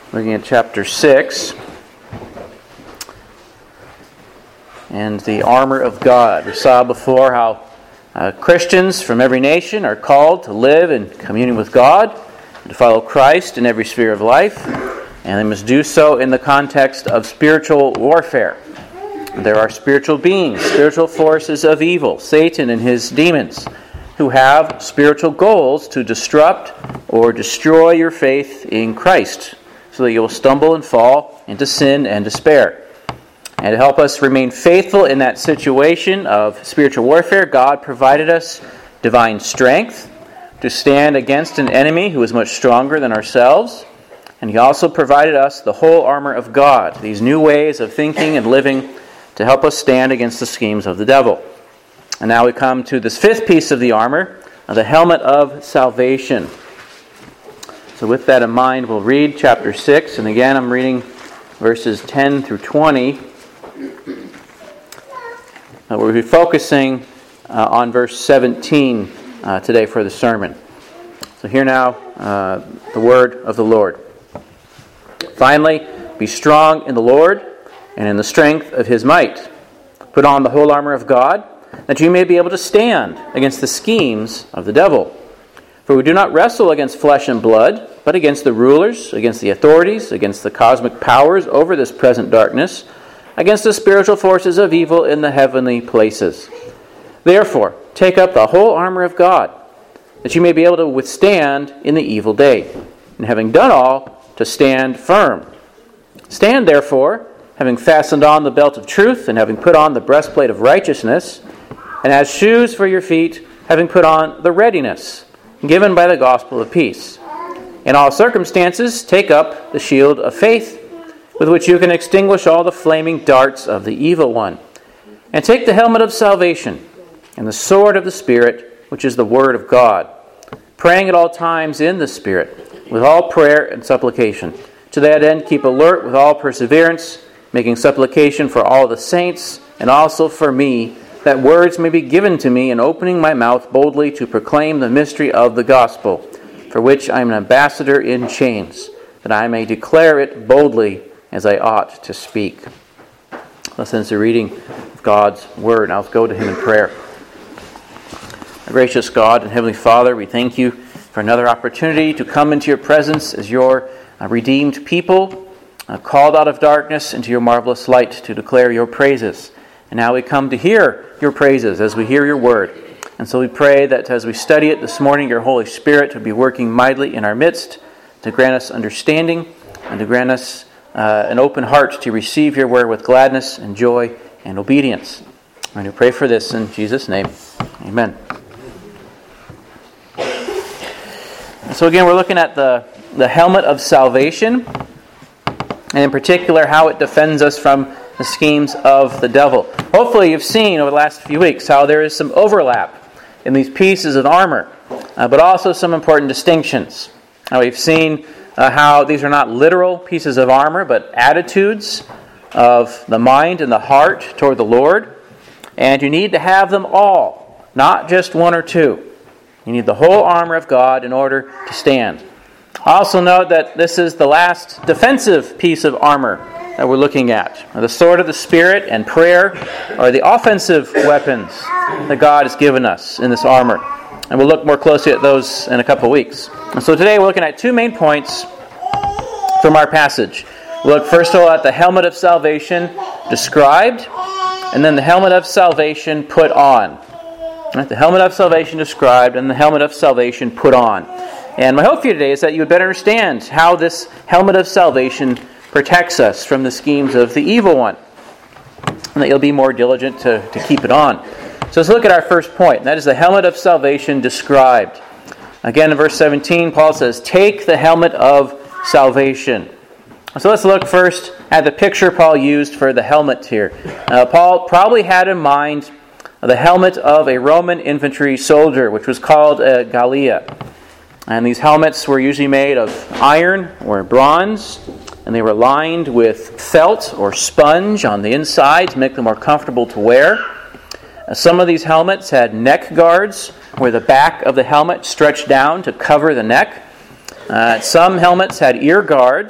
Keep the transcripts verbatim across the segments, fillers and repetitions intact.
looking at chapter six, and the armor of God. We saw before how uh, Christians from every nation are called to live in communion with God, and to follow Christ in every sphere of life, and they must do so in the context of spiritual warfare. There are spiritual beings, spiritual forces of evil, Satan and his demons, who have spiritual goals to disrupt or destroy your faith in Christ, so that you will stumble and fall into sin and despair. And to help us remain faithful in that situation of spiritual warfare, God provided us divine strength to stand against an enemy who is much stronger than ourselves. And He also provided us the whole armor of God, these new ways of thinking and living to help us stand against the schemes of the devil. And now we come to this fifth piece of the armor, the helmet of salvation. So with that in mind, we'll read chapter six. And again, I'm reading verses ten through twenty. Uh, we'll be focusing uh, on verse seventeen uh, today for the sermon. So hear now uh, the word of the Lord. Finally, be strong in the Lord and in the strength of His might. Put on the whole armor of God, that you may be able to stand against the schemes of the devil. For we do not wrestle against flesh and blood, but against the rulers, against the authorities, against the cosmic powers over this present darkness, against the spiritual forces of evil in the heavenly places. Therefore, take up the whole armor of God, that you may be able to withstand in the evil day, and having done all, to stand firm. Stand therefore, having fastened on the belt of truth, and having put on the breastplate of righteousness, and as shoes for your feet, having put on the readiness given by the gospel of peace. In all circumstances, take up the shield of faith, with which you can extinguish all the flaming darts of the evil one. And take the helmet of salvation, and the sword of the Spirit, which is the word of God, praying at all times in the Spirit, with all prayer and supplication. To that end, keep alert with all perseverance, making supplication for all the saints, and also for me, that words may be given to me in opening my mouth boldly to proclaim the mystery of the gospel, for which I am an ambassador in chains, that I may declare it boldly as I ought to speak. Listen to the reading of God's word. Now let's go to Him in prayer. Our gracious God and Heavenly Father, we thank You for another opportunity to come into Your presence as Your uh, redeemed people, uh, called out of darkness into Your marvelous light to declare Your praises. And now we come to hear Your praises as we hear Your word. And so we pray that as we study it this morning, Your Holy Spirit would be working mightily in our midst to grant us understanding and to grant us uh, an open heart to receive Your word with gladness and joy and obedience. And we pray for this in Jesus' name. Amen. So again, we're looking at the, the helmet of salvation, and in particular how it defends us from the schemes of the devil. Hopefully you've seen over the last few weeks how there is some overlap in these pieces of armor, uh, but also some important distinctions. Now we've seen uh, how these are not literal pieces of armor, but attitudes of the mind and the heart toward the Lord, and you need to have them all, not just one or two. You need the whole armor of God in order to stand. Also note that this is the last defensive piece of armor that we're looking at. The sword of the Spirit and prayer are the offensive weapons that God has given us in this armor. And we'll look more closely at those in a couple of weeks. And so today we're looking at two main points from our passage. We'll look first of all at the helmet of salvation described, and then the helmet of salvation put on. Right, the helmet of salvation described, and the helmet of salvation put on. And my hope for you today is that you would better understand how this helmet of salvation protects us from the schemes of the evil one, and that you'll be more diligent to, to keep it on. So let's look at our first point, and that is the helmet of salvation described. Again, in verse seventeen, Paul says, take the helmet of salvation. So let's look first at the picture Paul used for the helmet here. Uh, Paul probably had in mind the helmet of a Roman infantry soldier, which was called a galea. And these helmets were usually made of iron or bronze, and they were lined with felt or sponge on the inside to make them more comfortable to wear. Uh, some of these helmets had neck guards where the back of the helmet stretched down to cover the neck. Uh, some helmets had ear guards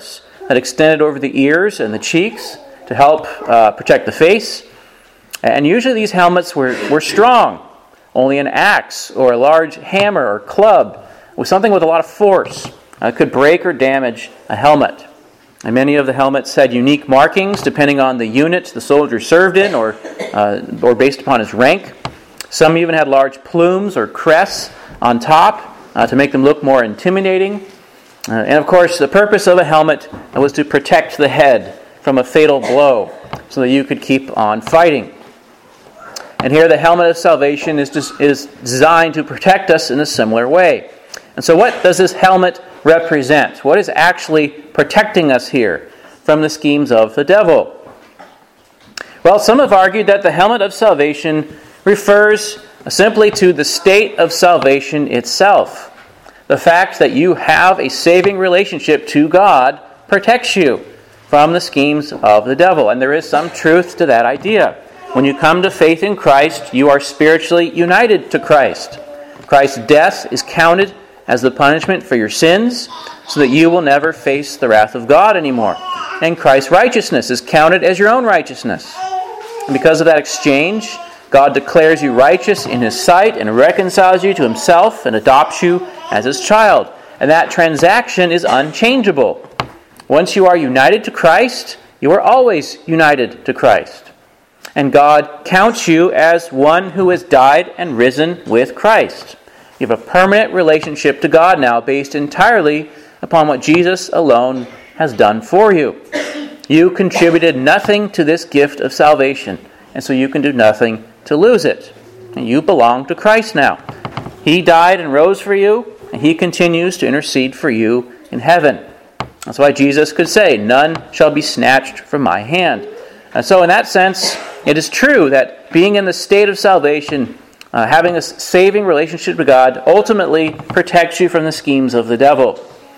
that extended over the ears and the cheeks to help uh, protect the face. And usually these helmets were, were strong. Only an axe or a large hammer or club with something with a lot of force uh, could break or damage a helmet. And many of the helmets had unique markings depending on the unit the soldier served in or, uh, or based upon his rank. Some even had large plumes or crests on top uh, to make them look more intimidating. Uh, and of course, the purpose of a helmet was to protect the head from a fatal blow so that you could keep on fighting. And here the helmet of salvation is, just, is designed to protect us in a similar way. And so what does this helmet represent? What is actually protecting us here from the schemes of the devil? Well, some have argued that the helmet of salvation refers simply to the state of salvation itself. The fact that you have a saving relationship to God protects you from the schemes of the devil. And there is some truth to that idea. When you come to faith in Christ, you are spiritually united to Christ. Christ's death is counted as the punishment for your sins so that you will never face the wrath of God anymore. And Christ's righteousness is counted as your own righteousness. And because of that exchange, God declares you righteous in His sight and reconciles you to Himself and adopts you as His child. And that transaction is unchangeable. Once you are united to Christ, you are always united to Christ. And God counts you as one who has died and risen with Christ. You have a permanent relationship to God now based entirely upon what Jesus alone has done for you. You contributed nothing to this gift of salvation, and so you can do nothing to lose it. And you belong to Christ now. He died and rose for you, and He continues to intercede for you in heaven. That's why Jesus could say, "None shall be snatched from my hand." And so in that sense, it is true that being in the state of salvation, uh, having a saving relationship with God, ultimately protects you from the schemes of the devil.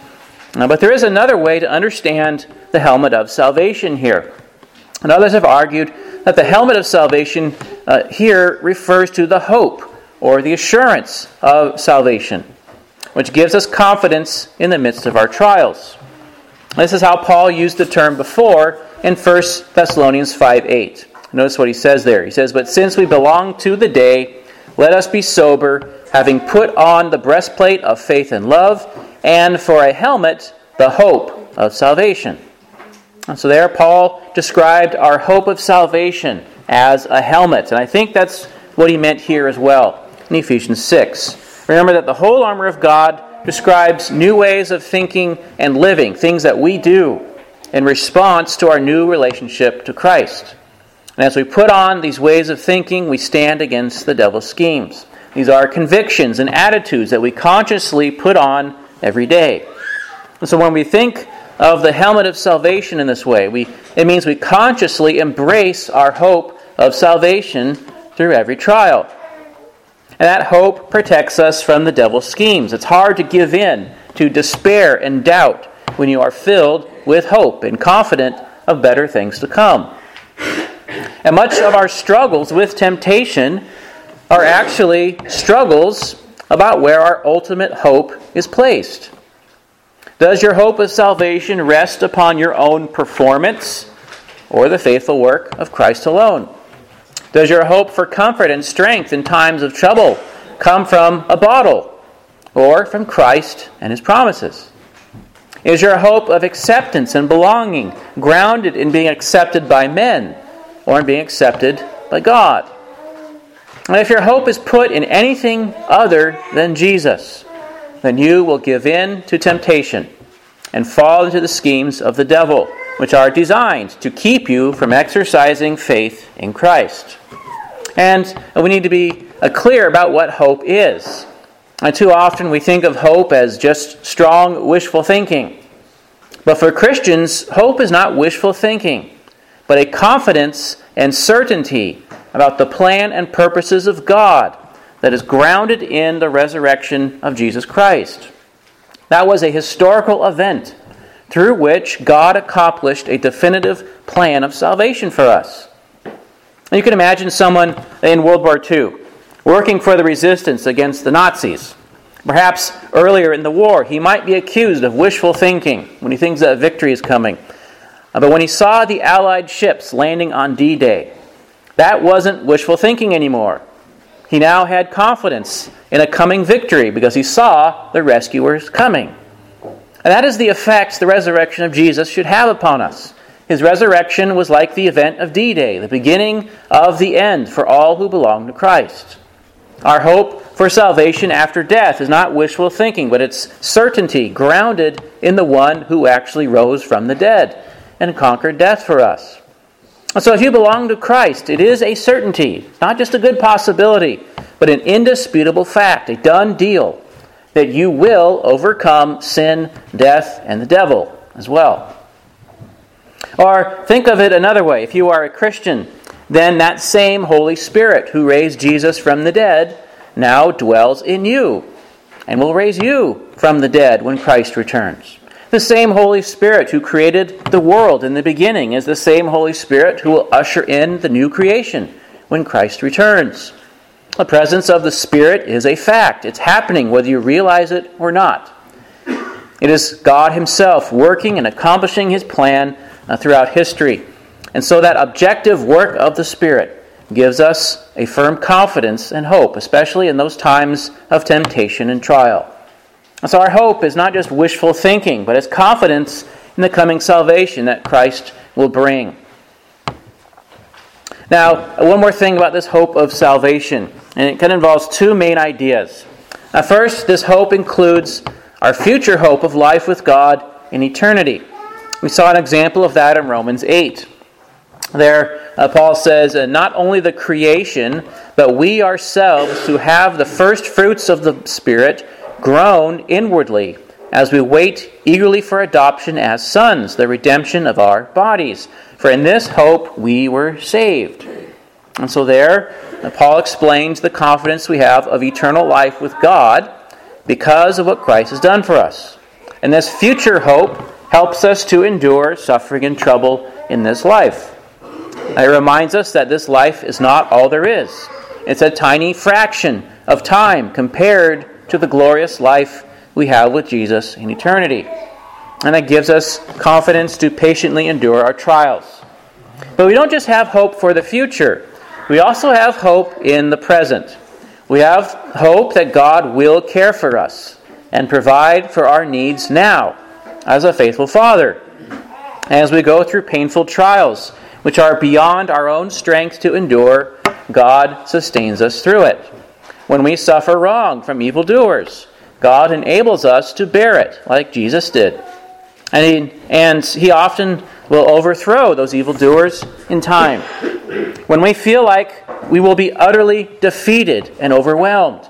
Uh, but there is another way to understand the helmet of salvation here. And others have argued that the helmet of salvation uh, here refers to the hope or the assurance of salvation, which gives us confidence in the midst of our trials. This is how Paul used the term before in First Thessalonians five eight. Notice what he says there. He says, "But since we belong to the day, let us be sober, having put on the breastplate of faith and love, and for a helmet, the hope of salvation." And so there Paul described our hope of salvation as a helmet. And I think that's what he meant here as well in Ephesians six. Remember that the whole armor of God describes new ways of thinking and living, things that we do in response to our new relationship to Christ. And as we put on these ways of thinking, we stand against the devil's schemes. These are convictions and attitudes that we consciously put on every day. And so when we think of the helmet of salvation in this way, we it means we consciously embrace our hope of salvation through every trial. And that hope protects us from the devil's schemes. It's hard to give in to despair and doubt when you are filled with hope and confident of better things to come. And much of our struggles with temptation are actually struggles about where our ultimate hope is placed. Does your hope of salvation rest upon your own performance or the faithful work of Christ alone? Does your hope for comfort and strength in times of trouble come from a bottle or from Christ and His promises? Is your hope of acceptance and belonging grounded in being accepted by men or in being accepted by God? And if your hope is put in anything other than Jesus, then you will give in to temptation and fall into the schemes of the devil, which are designed to keep you from exercising faith in Christ. And we need to be clear about what hope is. And too often we think of hope as just strong, wishful thinking. But for Christians, hope is not wishful thinking, but a confidence and certainty about the plan and purposes of God that is grounded in the resurrection of Jesus Christ. That was a historical event through which God accomplished a definitive plan of salvation for us. And you can imagine someone in World War Two working for the resistance against the Nazis. Perhaps earlier in the war, he might be accused of wishful thinking when he thinks that victory is coming. But when he saw the Allied ships landing on D-Day, that wasn't wishful thinking anymore. He now had confidence in a coming victory because he saw the rescuers coming. And that is the effect the resurrection of Jesus should have upon us. His resurrection was like the event of D-Day, the beginning of the end for all who belong to Christ. Our hope for salvation after death is not wishful thinking, but it's certainty grounded in the one who actually rose from the dead and conquered death for us. And so if you belong to Christ, it is a certainty, not just a good possibility, but an indisputable fact, a done deal, that you will overcome sin, death, and the devil as well. Or think of it another way. If you are a Christian, then that same Holy Spirit who raised Jesus from the dead now dwells in you and will raise you from the dead when Christ returns. The same Holy Spirit who created the world in the beginning is the same Holy Spirit who will usher in the new creation when Christ returns. The presence of the Spirit is a fact. It's happening whether you realize it or not. It is God Himself working and accomplishing His plan uh, throughout history. And so that objective work of the Spirit gives us a firm confidence and hope, especially in those times of temptation and trial. And so our hope is not just wishful thinking, but it's confidence in the coming salvation that Christ will bring. Now, one more thing about this hope of salvation, and it kind of involves two main ideas. Now, first, this hope includes our future hope of life with God in eternity. We saw an example of that in Romans eight. There, uh, Paul says, uh, not only the creation, but we ourselves who have the first fruits of the Spirit groan inwardly as we wait eagerly for adoption as sons, the redemption of our bodies. For in this hope we were saved. And so there, uh, Paul explains the confidence we have of eternal life with God because of what Christ has done for us. And this future hope helps us to endure suffering and trouble in this life. It reminds us that this life is not all there is. It's a tiny fraction of time compared to the glorious life we have with Jesus in eternity. And that gives us confidence to patiently endure our trials. But we don't just have hope for the future. We also have hope in the present. We have hope that God will care for us and provide for our needs now as a faithful Father. As we go through painful trials, which are beyond our own strength to endure, God sustains us through it. When we suffer wrong from evildoers, God enables us to bear it, like Jesus did. And he, and he often will overthrow those evildoers in time. When we feel like we will be utterly defeated and overwhelmed,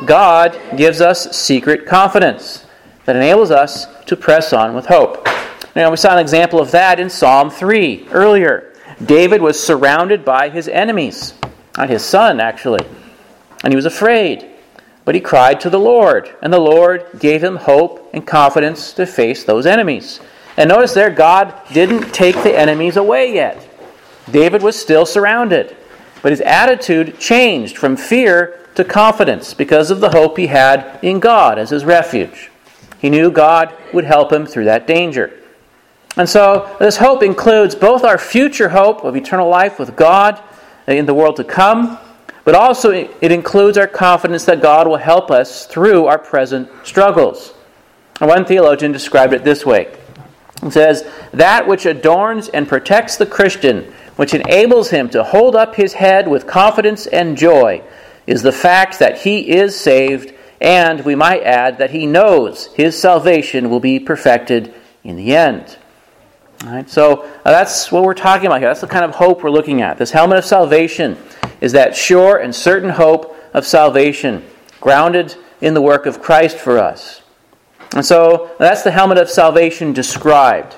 God gives us secret confidence that enables us to press on with hope. Now, we saw an example of that in Psalm three earlier. David was surrounded by his enemies, not his son, actually, and he was afraid. But he cried to the Lord, and the Lord gave him hope and confidence to face those enemies. And notice there, God didn't take the enemies away yet. David was still surrounded, but his attitude changed from fear to confidence because of the hope he had in God as his refuge. He knew God would help him through that danger. And so this hope includes both our future hope of eternal life with God in the world to come, but also it includes our confidence that God will help us through our present struggles. And one theologian described it this way. He says, that which adorns and protects the Christian, which enables him to hold up his head with confidence and joy, is the fact that he is saved, and we might add that he knows his salvation will be perfected in the end. All right, so uh, that's what we're talking about here. That's the kind of hope we're looking at. This helmet of salvation is that sure and certain hope of salvation grounded in the work of Christ for us. And so that's the helmet of salvation described.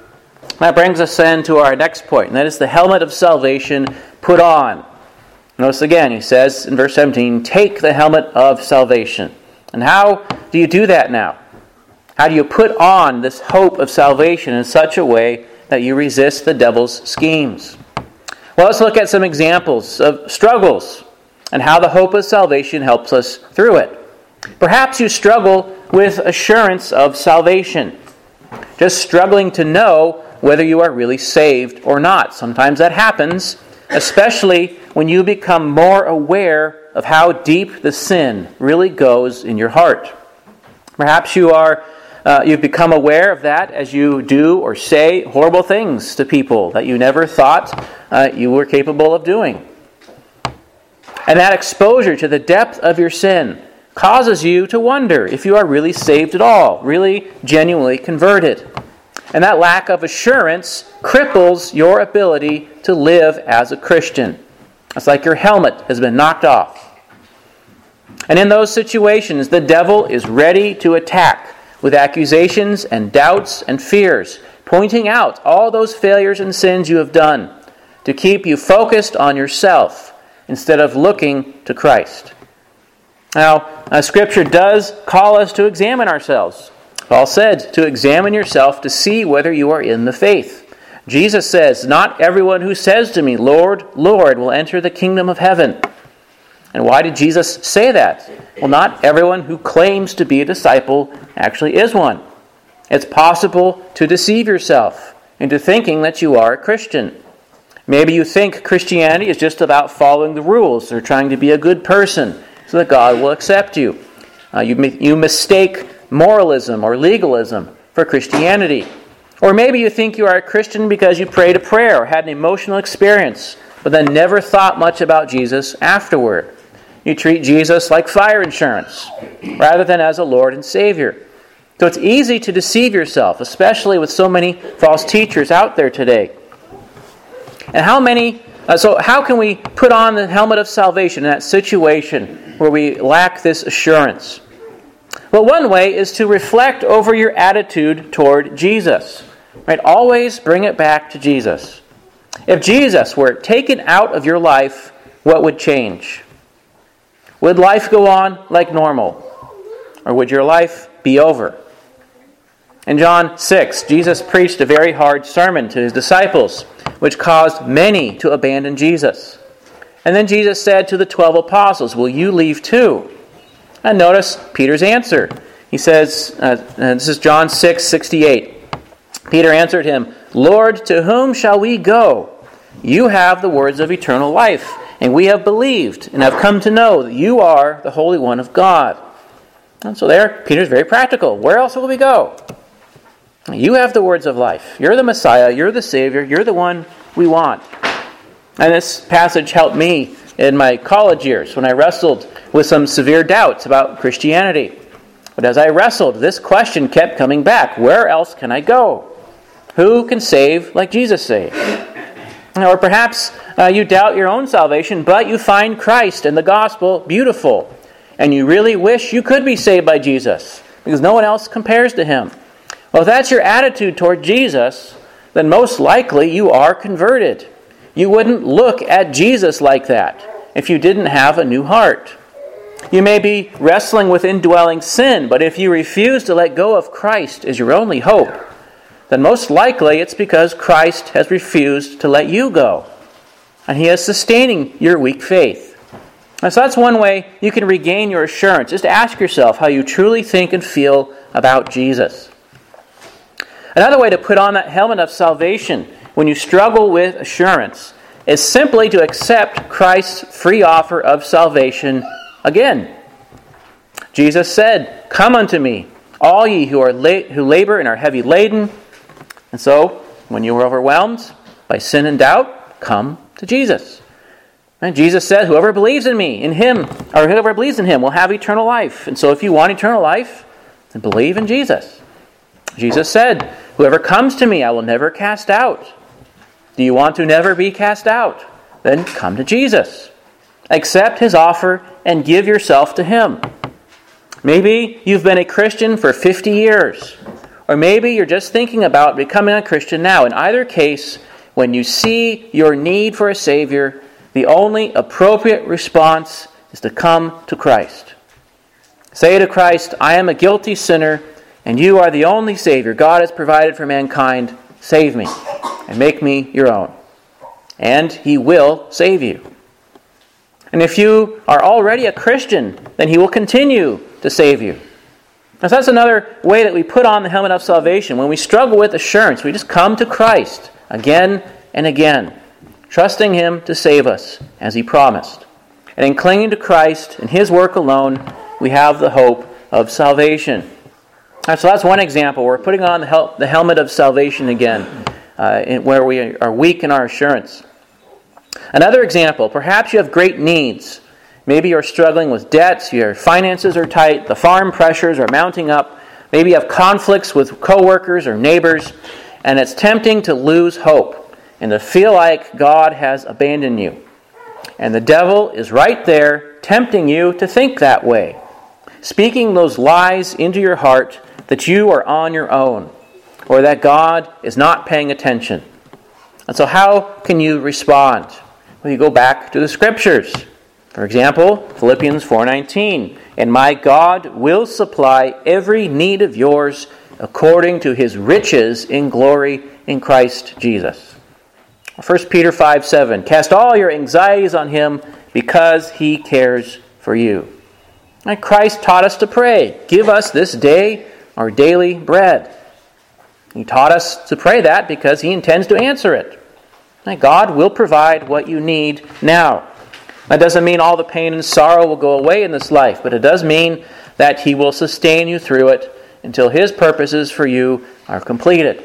That brings us then to our next point, and that is the helmet of salvation put on. Notice again, he says in verse seventeen, take the helmet of salvation. And how do you do that now? How do you put on this hope of salvation in such a way that you resist the devil's schemes? Well, let's look at some examples of struggles and how the hope of salvation helps us through it. Perhaps you struggle with assurance of salvation, just struggling to know whether you are really saved or not. Sometimes that happens, especially when you become more aware of how deep the sin really goes in your heart. Perhaps you are uh, you've become aware of that as you do or say horrible things to people that you never thought uh, you were capable of doing. And that exposure to the depth of your sin causes you to wonder if you are really saved at all, really genuinely converted. And that lack of assurance cripples your ability to live as a Christian. It's like your helmet has been knocked off. And in those situations, the devil is ready to attack with accusations and doubts and fears, pointing out all those failures and sins you have done to keep you focused on yourself instead of looking to Christ. Now, uh, Scripture does call us to examine ourselves. Paul said to examine yourself to see whether you are in the faith. Jesus says, "Not everyone who says to me, 'Lord, Lord,' will enter the kingdom of heaven." And why did Jesus say that? Well, not everyone who claims to be a disciple actually is one. It's possible to deceive yourself into thinking that you are a Christian. Maybe you think Christianity is just about following the rules or trying to be a good person so that God will accept you. Uh, you, you mistake moralism or legalism for Christianity. Or maybe you think you are a Christian because you prayed a prayer or had an emotional experience, but then never thought much about Jesus afterward. You treat Jesus like fire insurance rather than as a Lord and Savior. So it's easy to deceive yourself, especially with so many false teachers out there today. And how many, uh, so how can we put on the helmet of salvation in that situation where we lack this assurance? Well, one way is to reflect over your attitude toward Jesus. Right? Always bring it back to Jesus. If Jesus were taken out of your life, what would change? Would life go on like normal? Or would your life be over? In John six, Jesus preached a very hard sermon to his disciples, which caused many to abandon Jesus. And then Jesus said to the twelve apostles, "Will you leave too?" And notice Peter's answer. He says, uh, this is John six sixty-eight. Peter answered him, "Lord, to whom shall we go? You have the words of eternal life, and we have believed and have come to know that you are the Holy One of God." And so there, Peter's very practical. Where else will we go? You have the words of life. You're the Messiah. You're the Savior. You're the one we want. And this passage helped me in my college years when I wrestled with some severe doubts about Christianity. But as I wrestled, this question kept coming back. Where else can I go? Who can save like Jesus saved? Or perhaps uh, you doubt your own salvation, but you find Christ and the gospel beautiful. And you really wish you could be saved by Jesus because no one else compares to him. Well, if that's your attitude toward Jesus, then most likely you are converted. You wouldn't look at Jesus like that if you didn't have a new heart. You may be wrestling with indwelling sin, but if you refuse to let go of Christ as your only hope, then most likely it's because Christ has refused to let you go. And he is sustaining your weak faith. And so that's one way you can regain your assurance. Just ask yourself how you truly think and feel about Jesus. Another way to put on that helmet of salvation when you struggle with assurance is simply to accept Christ's free offer of salvation again. Jesus said, "Come unto me, all ye who are la- who labor and are heavy laden." And so, when you are overwhelmed by sin and doubt, come to Jesus. And Jesus said, "Whoever believes in me, in him, or whoever believes in him will have eternal life." And so if you want eternal life, then believe in Jesus. Jesus said, "Whoever comes to me, I will never cast out." Do you want to never be cast out? Then come to Jesus. Accept his offer and give yourself to him. Maybe you've been a Christian for fifty years. Or maybe you're just thinking about becoming a Christian now. In either case, when you see your need for a Savior, the only appropriate response is to come to Christ. Say to Christ, "I am a guilty sinner, and you are the only Savior God has provided for mankind. Save me and make me your own." And he will save you. And if you are already a Christian, then he will continue to save you. Now, so that's another way that we put on the helmet of salvation. When we struggle with assurance, we just come to Christ again and again, trusting Him to save us, as He promised. And in clinging to Christ and His work alone, we have the hope of salvation. Right, so that's one example. We're putting on the, hel- the helmet of salvation again, uh, in, where we are weak in our assurance. Another example, perhaps you have great needs. Maybe you're struggling with debts, your finances are tight, the farm pressures are mounting up. Maybe you have conflicts with coworkers or neighbors, and it's tempting to lose hope and to feel like God has abandoned you. And the devil is right there, tempting you to think that way, speaking those lies into your heart that you are on your own, or that God is not paying attention. And so how can you respond? Well, you go back to the Scriptures. For example, Philippians four nineteen, "And my God will supply every need of yours according to His riches in glory in Christ Jesus." First Peter five seven, "Cast all your anxieties on Him because He cares for you." And Christ taught us to pray, "Give us this day our daily bread." He taught us to pray that because He intends to answer it. And God will provide what you need now. That doesn't mean all the pain and sorrow will go away in this life, but it does mean that He will sustain you through it until His purposes for you are completed.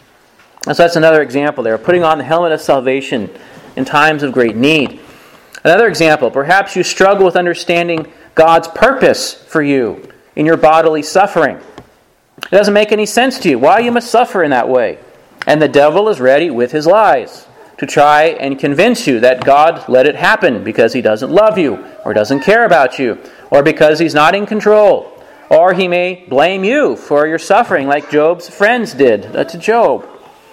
And so that's another example there, putting on the helmet of salvation in times of great need. Another example, perhaps you struggle with understanding God's purpose for you in your bodily suffering. It doesn't make any sense to you why you must suffer in that way. And the devil is ready with his lies to try and convince you that God let it happen because He doesn't love you, or doesn't care about you, or because He's not in control. Or he may blame you for your suffering like Job's friends did to Job.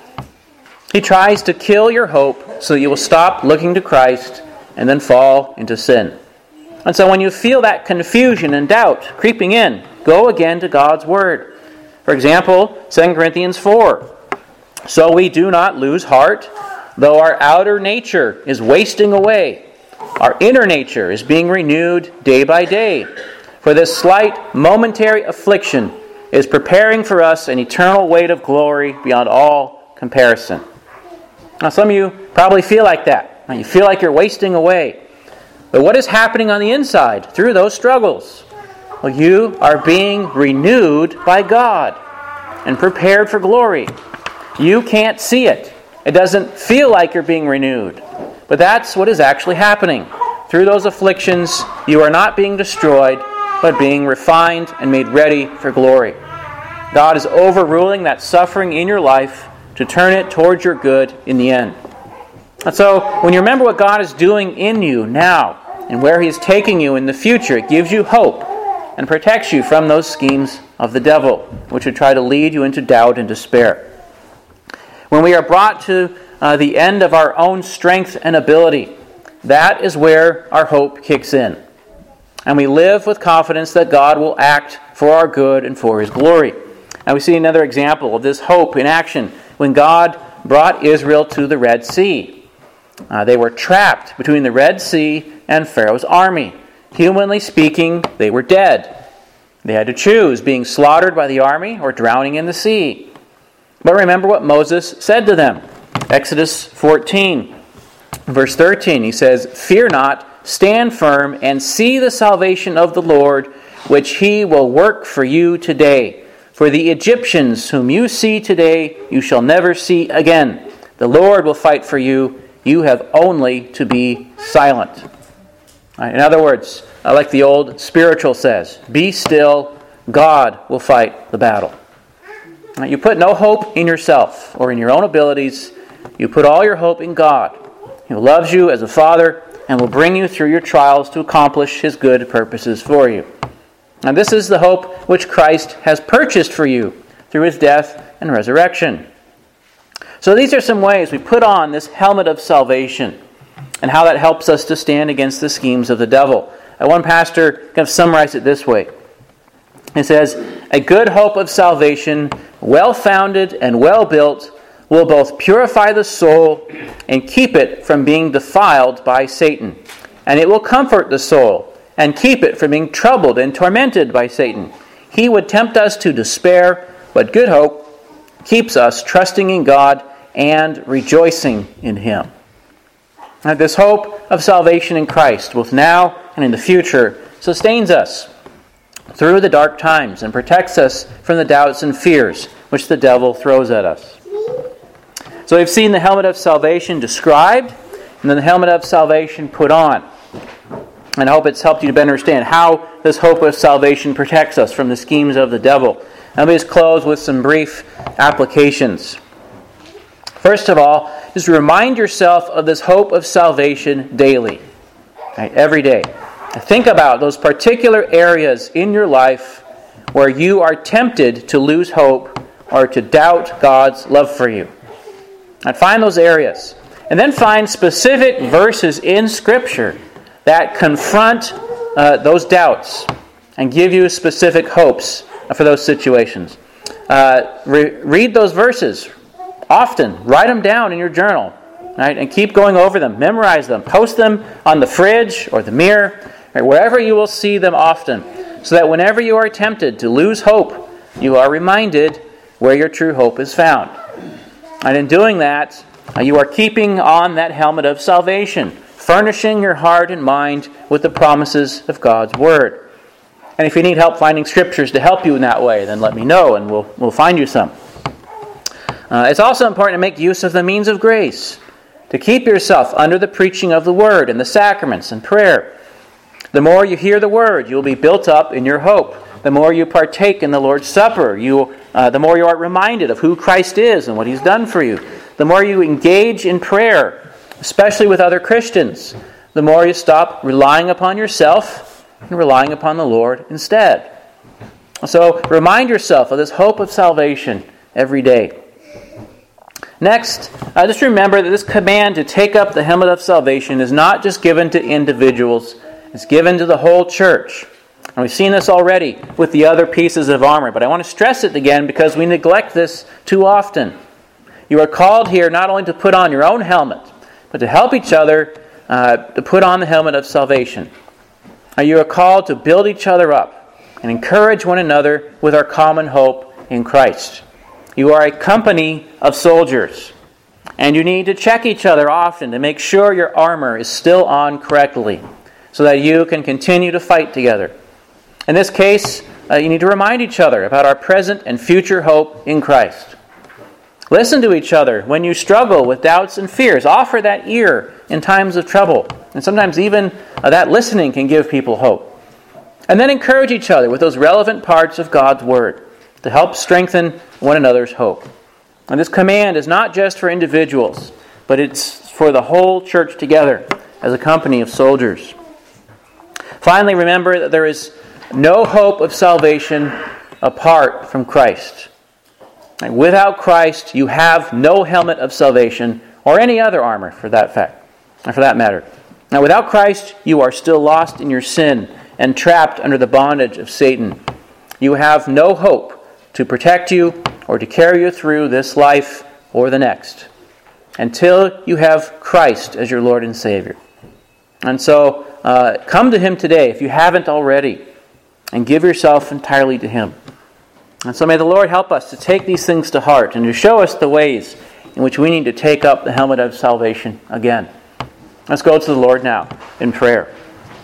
He tries to kill your hope so that you will stop looking to Christ and then fall into sin. And so when you feel that confusion and doubt creeping in, go again to God's Word. For example, Second Corinthians four. "So we do not lose heart, though our outer nature is wasting away. Our inner nature is being renewed day by day. For this slight momentary affliction is preparing for us an eternal weight of glory beyond all comparison." Now some of you probably feel like that. You feel like you're wasting away. But what is happening on the inside through those struggles? Well, you are being renewed by God and prepared for glory. You can't see it. It doesn't feel like you're being renewed. But that's what is actually happening. Through those afflictions, you are not being destroyed, but being refined and made ready for glory. God is overruling that suffering in your life to turn it towards your good in the end. And so, when you remember what God is doing in you now, and where He is taking you in the future, it gives you hope and protects you from those schemes of the devil, which would try to lead you into doubt and despair. When we are brought to uh, the end of our own strength and ability, that is where our hope kicks in. And we live with confidence that God will act for our good and for His glory. And we see another example of this hope in action when God brought Israel to the Red Sea. Uh, they were trapped between the Red Sea and Pharaoh's army. Humanly speaking, they were dead. They had to choose being slaughtered by the army or drowning in the sea. But remember what Moses said to them. Exodus fourteen, verse thirteen, he says, "Fear not, stand firm, and see the salvation of the Lord, which He will work for you today. For the Egyptians whom you see today, you shall never see again. The Lord will fight for you. You have only to be silent." In other words, like the old spiritual says, be still, God will fight the battle. You put no hope in yourself or in your own abilities. You put all your hope in God, who loves you as a Father and will bring you through your trials to accomplish His good purposes for you. And this is the hope which Christ has purchased for you through His death and resurrection. So these are some ways we put on this helmet of salvation and how that helps us to stand against the schemes of the devil. Uh, one pastor kind of summarized it this way. He says, "A good hope of salvation, well-founded and well-built, will both purify the soul and keep it from being defiled by Satan. And it will comfort the soul and keep it from being troubled and tormented by Satan. He would tempt us to despair, but good hope keeps us trusting in God and rejoicing in Him. Now, this hope of salvation in Christ, both now and in the future, sustains us through the dark times and protects us from the doubts and fears which the devil throws at us. So we've seen the helmet of salvation described, and then the helmet of salvation put on. And I hope it's helped you to better understand how this hope of salvation protects us from the schemes of the devil. Let me just close with some brief applications. First of all, just remind yourself of this hope of salvation daily, right, every day. Think about those particular areas in your life where you are tempted to lose hope or to doubt God's love for you. And find those areas. And then find specific verses in Scripture that confront uh, those doubts and give you specific hopes for those situations. Uh, re- read those verses often. Write them down in your journal, right? And keep going over them. Memorize them. Post them on the fridge or the mirror, right? Wherever you will see them often, so that whenever you are tempted to lose hope, you are reminded where your true hope is found. And in doing that, uh, you are keeping on that helmet of salvation, furnishing your heart and mind with the promises of God's Word. And if you need help finding scriptures to help you in that way, then let me know and we'll we'll find you some. Uh, it's also important to make use of the means of grace, to keep yourself under the preaching of the Word and the sacraments and prayer. The more you hear the Word, you will be built up in your hope. The more you partake in the Lord's Supper, you uh, the more you are reminded of who Christ is and what He's done for you. The more you engage in prayer, especially with other Christians, the more you stop relying upon yourself and relying upon the Lord instead. So remind yourself of this hope of salvation every day. Next, uh, just remember that this command to take up the helmet of salvation is not just given to individuals, it's given to the whole church. And we've seen this already with the other pieces of armor, but I want to stress it again because we neglect this too often. You are called here not only to put on your own helmet, but to help each other uh, to put on the helmet of salvation. Uh, you are called to build each other up and encourage one another with our common hope in Christ. You are a company of soldiers, and you need to check each other often to make sure your armor is still on correctly, so that you can continue to fight together. In this case, uh, you need to remind each other about our present and future hope in Christ. Listen to each other when you struggle with doubts and fears. Offer that ear in times of trouble. And sometimes even uh, that listening can give people hope. And then encourage each other with those relevant parts of God's Word to help strengthen one another's hope. And this command is not just for individuals, but it's for the whole church together as a company of soldiers. Finally, remember that there is no hope of salvation apart from Christ. And without Christ, you have no helmet of salvation or any other armor for that fact, or for that matter. Now, without Christ, you are still lost in your sin and trapped under the bondage of Satan. You have no hope to protect you or to carry you through this life or the next until you have Christ as your Lord and Savior. And so, uh, come to Him today if you haven't already, and give yourself entirely to Him. And so may the Lord help us to take these things to heart and to show us the ways in which we need to take up the helmet of salvation again. Let's go to the Lord now in prayer.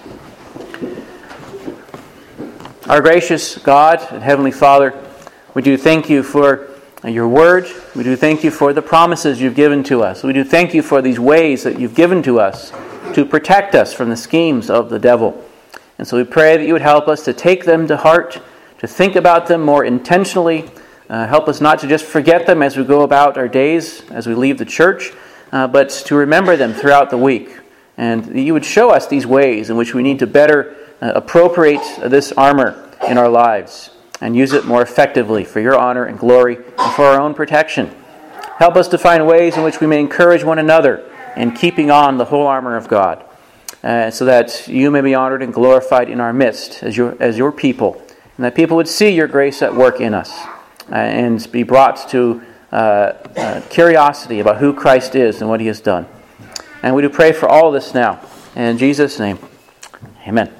Our gracious God and Heavenly Father, we do thank You for Your Word. We do thank You for the promises You've given to us. We do thank You for these ways that You've given to us to protect us from the schemes of the devil. And so we pray that You would help us to take them to heart, to think about them more intentionally. Uh, help us not to just forget them as we go about our days, as we leave the church, uh, but to remember them throughout the week. And that You would show us these ways in which we need to better uh, appropriate this armor in our lives and use it more effectively for Your honor and glory and for our own protection. Help us to find ways in which we may encourage one another in keeping on the whole armor of God, uh, so that You may be honored and glorified in our midst as your, as your people, and that people would see Your grace at work in us uh, and be brought to uh, uh, curiosity about who Christ is and what He has done. And we do pray for all this now. In Jesus' name, amen.